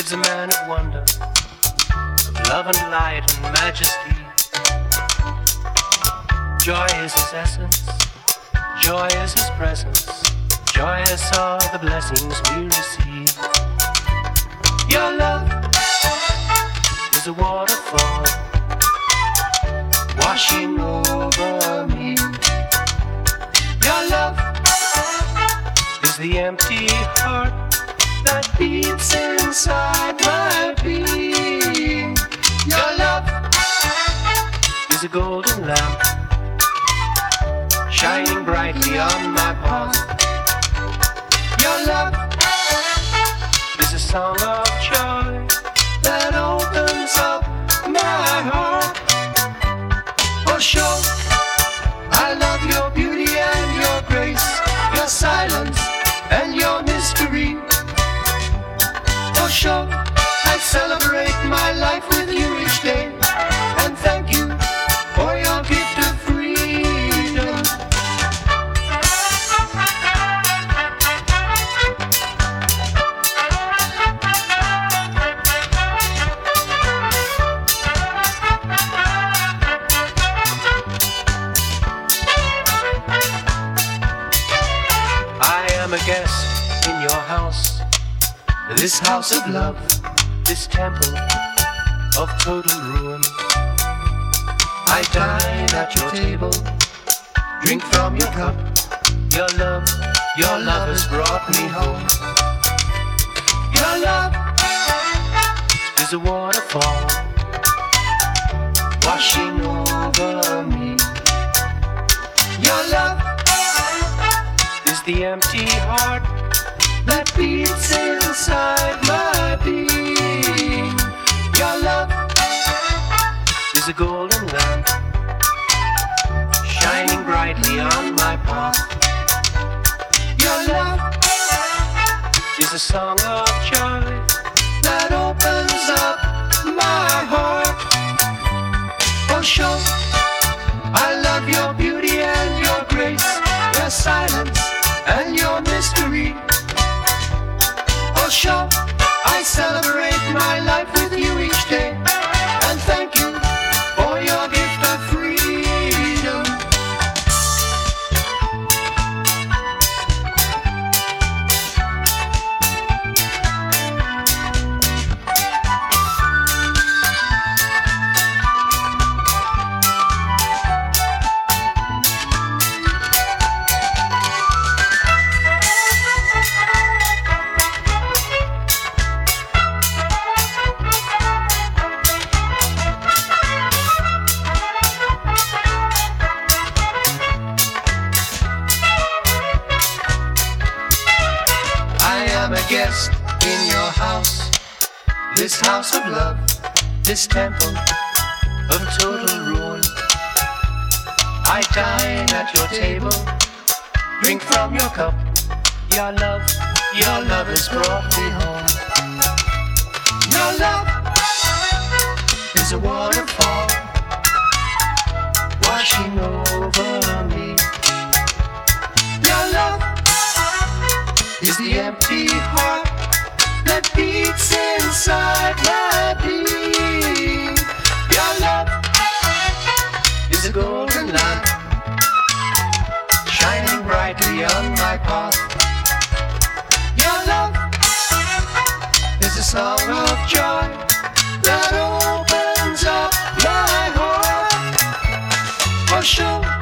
lives a man of wonder, of love and light and majesty. Joy is his essence, joy is his presence, joyous are the blessings we receive. Your love is a waterfall washing over me. Your love is the empty heart that beats inside my being. Your love is a golden lamp shining brightly on my path. Your love is a song of joy that opens up my heart. For sure, I love your beauty and your grace, your silence and your mystery. For sure, I celebrate my life with you each day and thank you for your gift of freedom. I am a guest in your house, this house of love, this temple of total ruin. I dine at your table, drink from your cup. Your love has brought me home. Your love is a waterfall washing over me. Your love is the empty heart that beats inside my being. Your love is a golden lamp shining brightly on my path. Your love is a song of joy that opens up my heart. For sure, I love your beauty and your grace, your silence and your mystery. For sure, I celebrate my life with you each day and thank you for your gift of freedom. I'm a guest in your house, this house of love, this temple of total ruin. I dine at your table, drink from your cup. Your love has brought me home. Your love is a waterfall washing over me. Your love is the empty heart that beats inside my being. Your love is a golden lamp shining brightly on my path. Your love is a song of joy that opens up my heart. For sure,